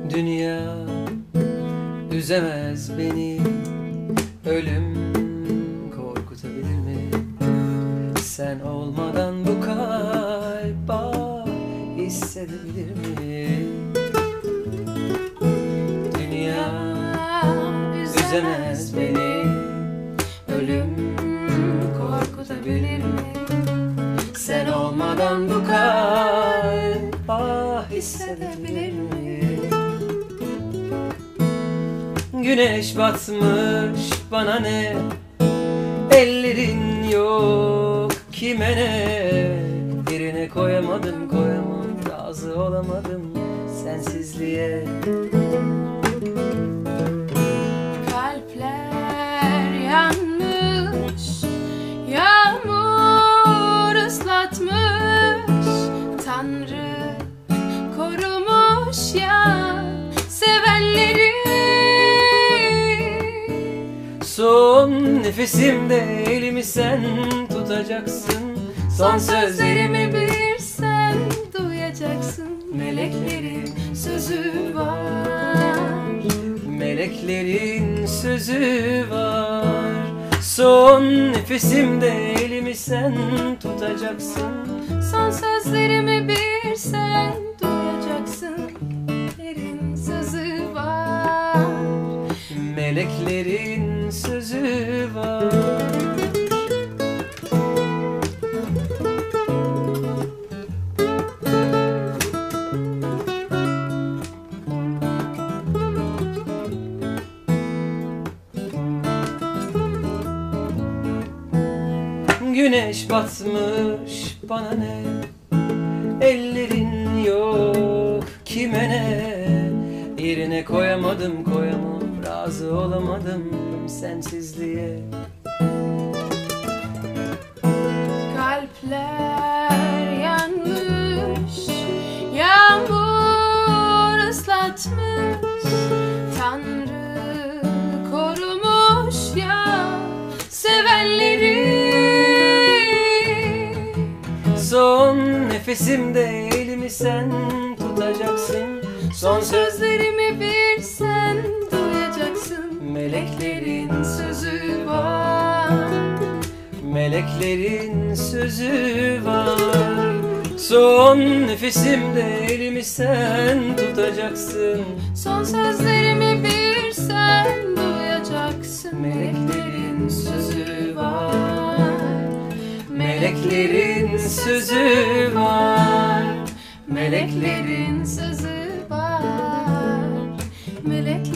Dünya üzemez beni, ölüm korkutabilir mi? Sen olmadan bu kalp hissedebilir mi? Dünya üzemez beni, ölüm korkutabilir mi? Sen olmadan bu kalp hissedebilir mi? Güneş batmış, bana ne? Ellerin yok, kime ne? Birine koyamadım, razı olamadım sensizliğe. Kalpler yanmış, yağmur ıslatmış, Tanrı korumuş ya sevenleri. Son nefesimde elimi sen tutacaksın, son sözlerimi bir sen duyacaksın. Meleklerin sözü var, meleklerin sözü var. Son nefesimde elimi sen tutacaksın, son sözlerimi bir sen duyacaksın. Meleklerin sözü var, meleklerin sözü var. Güneş batmış, bana ne? Ellerin yok, kime ne? Yerine koyamadım, razı olamadım sensizliğe. kalpler yanmış, yağmur ıslatmış, Tanrı korumuş ya sevenleri. Son nefesimde elimi sen tutacaksın, son Sözlerimi bir sen duyacaksın. meleklerin Sözü var, meleklerin sözü var. Son nefesimde elimi sen tutacaksın, son sözlerimi bir sen duyacaksın. meleklerin sözü var. Meleklerin sözü var. Meleklerin sözü var, meleklerin